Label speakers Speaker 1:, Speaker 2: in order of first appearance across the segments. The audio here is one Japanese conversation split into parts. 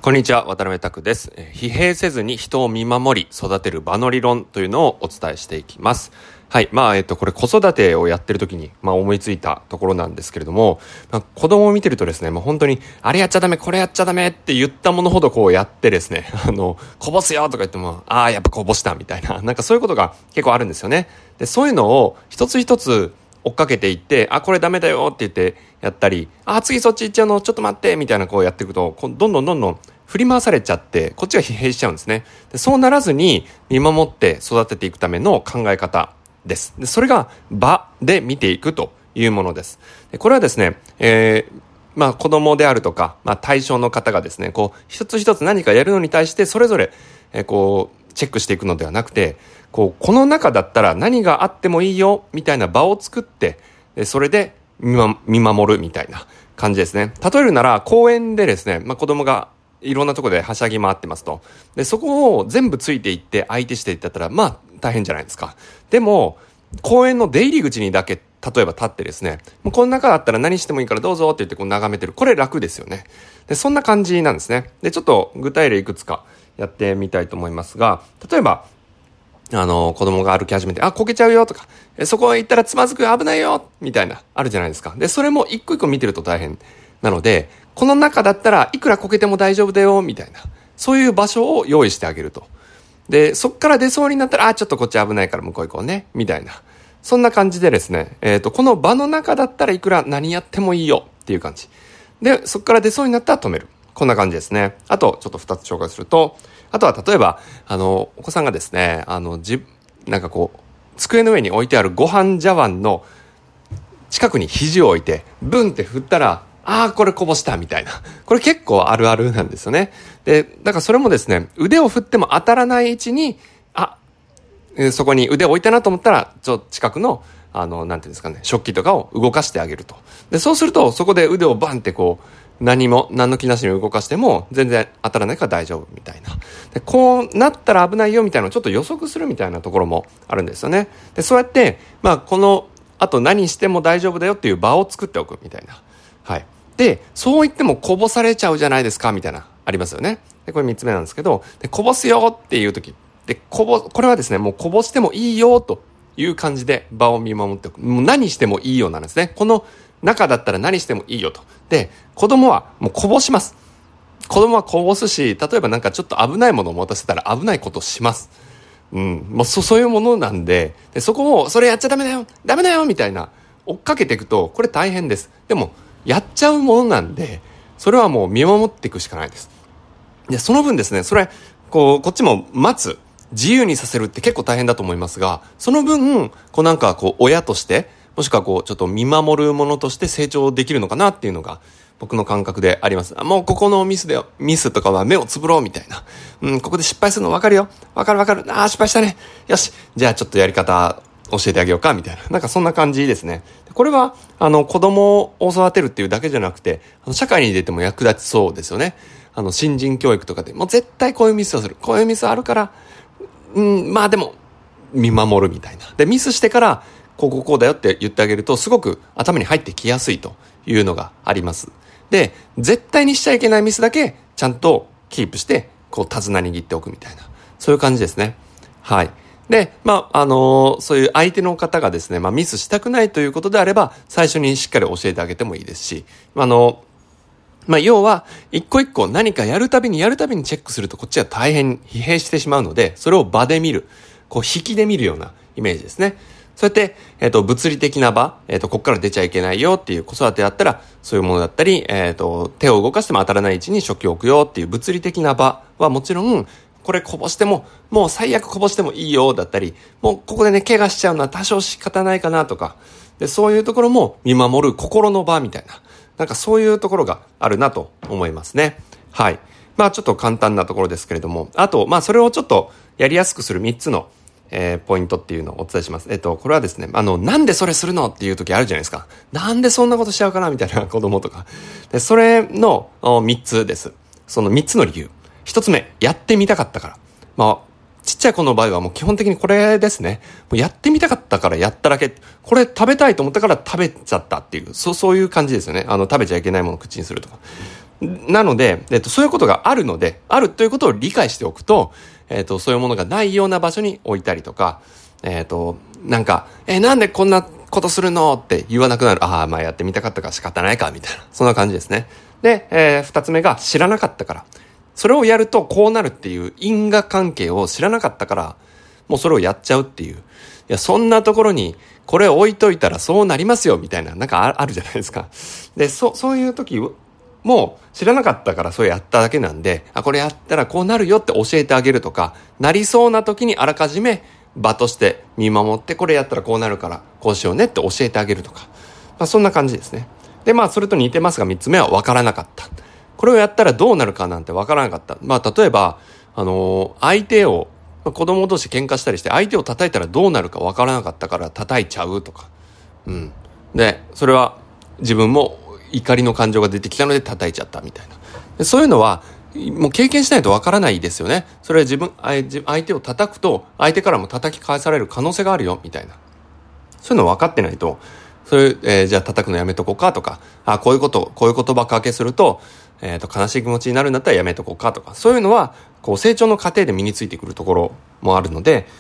Speaker 1: こんにちは、渡辺拓です。疲弊せずに人を見守り育てる場の理論というのをお伝えしていきます。はい。これ子育てをやってる時に、思いついたところなんですけれども、子供を見てるとですね、本当に、あれやっちゃダメ、これやっちゃダメって言ったものほどこうやってですね、こぼすよとか言っても、やっぱこぼしたみたいな、そういうことが結構あるんですよね。で、そういうのを一つ一つ追っかけていって、これダメだよって言ってやったり、次そっち行っちゃうの、ちょっと待って、みたいなこうやっていくと、どんどん振り回されちゃって、こっちが疲弊しちゃうんですね。で、そうならずに見守って育てていくための考え方です。で、それが場で見ていくというものです。で、これはですね、子供であるとか、対象の方がですね、こう、一つ一つ何かやるのに対して、それぞれ、チェックしていくのではなくて、この中だったら何があってもいいよ、みたいな場を作って、それで見守るみたいな感じですね。例えるなら、公園でですね、子供がいろんなところではしゃぎ回ってますと。で、そこを全部ついていって相手していったら、大変じゃないですか。でも、公園の出入り口にだけ、例えば立ってですね、もうこの中だったら何してもいいからどうぞって言ってこう眺めてる。これ楽ですよね。で、そんな感じなんですね。で、ちょっと具体例いくつかやってみたいと思いますが、例えば、子供が歩き始めて、こけちゃうよとか、そこへ行ったらつまずく危ないよみたいな、あるじゃないですか。で、それも一個一個見てると大変なので、この中だったらいくらこけても大丈夫だよみたいな、そういう場所を用意してあげると。で、そっから出そうになったら、ちょっとこっち危ないから向こう行こうね、みたいな。そんな感じでですね、この場の中だったらいくら何やってもいいよっていう感じ。で、そっから出そうになったら止める。こんな感じですね。あと、ちょっと2つ紹介すると、あとは例えば、お子さんがですね、机の上に置いてあるご飯茶碗の近くに肘を置いて、ブンって振ったら、これこぼしたみたいな。これ結構あるあるなんですよね。で、だからそれもですね、腕を振っても当たらない位置に、そこに腕を置いたなと思ったら、近くの、なんていうんですかね、食器とかを動かしてあげると。で、そうすると、そこで腕をバンって何の気なしに動かしても、全然当たらないから大丈夫みたいな。で、こうなったら危ないよみたいなのをちょっと予測するみたいなところもあるんですよね。で、そうやって、あと何しても大丈夫だよっていう場を作っておくみたいな。はい。で、そう言ってもこぼされちゃうじゃないですかみたいな、ありますよね。で、これ3つ目なんですけど、で、こぼすよっていう時。で、これはですね、もうこぼしてもいいよという感じで場を見守っておく。もう何してもいいよなんですね。この中だったら何してもいいよと。で、子供はもうこぼします。子供はこぼすし、例えばちょっと危ないものを持たせたら危ないことをします。もうそういうものなんで、そこを、それやっちゃダメだよみたいな、追っかけていくと、これ大変です。でも、やっちゃうものなんで、それはもう見守っていくしかないです。で、その分ですね、こっちも待つ。自由にさせるって結構大変だと思いますが、その分、親として、もしくはちょっと見守るものとして成長できるのかなっていうのが、僕の感覚であります。もうここのミスとかは目をつぶろうみたいな。ここで失敗するの分かるよ。分かる。失敗したね。よし。じゃあちょっとやり方教えてあげようかみたいな。そんな感じですね。これは、子供を育てるっていうだけじゃなくて、社会に出ても役立ちそうですよね。新人教育とかでもう絶対こういうミスをする。こういうミスあるから、でも、見守るみたいな。で、ミスしてから、こうだよって言ってあげると、すごく頭に入ってきやすいというのがあります。で、絶対にしちゃいけないミスだけ、ちゃんとキープして、手綱握っておくみたいな。そういう感じですね。はい。で、そういう相手の方がですね、ミスしたくないということであれば、最初にしっかり教えてあげてもいいですし、要は、一個一個何かやるたびにチェックするとこっちは大変疲弊してしまうので、それを場で見る。引きで見るようなイメージですね。そうやって、物理的な場、こっから出ちゃいけないよっていう子育てだったら、そういうものだったり、手を動かしても当たらない位置に食器を置くよっていう物理的な場はもちろん、これこぼしても、もう最悪こぼしてもいいよだったり、もうここでね、怪我しちゃうのは多少仕方ないかなとか、で、そういうところも見守る心の場みたいな、そういうところがあるなと思いますね。はい。ちょっと簡単なところですけれども、あと、それをちょっとやりやすくする3つのポイントっていうのをお伝えします。これはですね、なんでそれするのっていう時あるじゃないですか。なんでそんなことしちゃうかなみたいな子供とか。で、それの3つです。その3つの理由。1つ目、やってみたかったから。ちっちゃい子の場合はもう基本的にこれですね。もうやってみたかったからやっただけ。これ食べたいと思ったから食べちゃったっていう、そういう感じですよね。食べちゃいけないものを口にするとか。 なので、そういうことがあるので、あるということを理解しておくと、そういうものがないような場所に置いたりとか、なんか、なんでこんなことするのって言わなくなる。まあやってみたかったから仕方ないか、みたいな。そんな感じですね。で、二つ目が知らなかったから。それをやるとこうなるっていう因果関係を知らなかったから、もうそれをやっちゃうっていう。いや、そんなところに、これ置いといたらそうなりますよ、みたいな、なんかあるじゃないですか。で、そういう時、もう知らなかったからそれやっただけなんで、これやったらこうなるよって教えてあげるとか、なりそうな時にあらかじめ場として見守って、これやったらこうなるからこうしようねって教えてあげるとか。そんな感じですね。で、それと似てますが、三つ目は分からなかった。これをやったらどうなるかなんて分からなかった。例えば、相手を、子供同士喧嘩したりして相手を叩いたらどうなるか分からなかったから叩いちゃうとか。で、それは自分も怒りの感情が出てきたので叩いちゃったみたいな。でそういうのは、もう経験しないとわからないですよね。それは相手を叩くと、相手からも叩き返される可能性があるよ、みたいな。そういうの分かってないと、じゃあ叩くのやめとこうかとか、こういう言葉かけすると、悲しい気持ちになるんだったらやめとこうかとか、そういうのは、成長の過程で身についてくるところもあるので、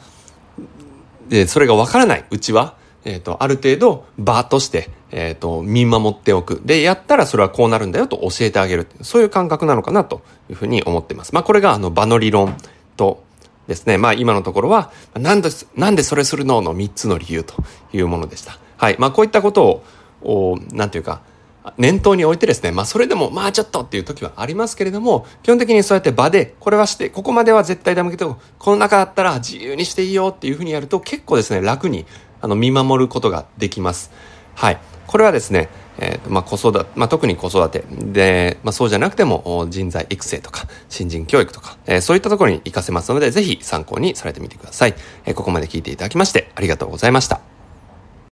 Speaker 1: それが分からないうちは、ある程度場として、見守っておく。で、やったらそれはこうなるんだよと教えてあげる。そういう感覚なのかなというふうに思っています。これが場の理論とですね、今のところは、なんでそれするのの3つの理由というものでした。はい。こういったことを、なんていうか、念頭に置いてですね、それでも、ちょっとっていう時はありますけれども、基本的にそうやって場で、これはして、ここまでは絶対ダメけど、この中だったら自由にしていいよっていうふうにやると、結構ですね、楽に、見守ることができます。はい。これはですね、特に子育てで、そうじゃなくても人材育成とか新人教育とか、そういったところに活かせますので、ぜひ参考にされてみてください。ここまで聞いていただきましてありがとうございました。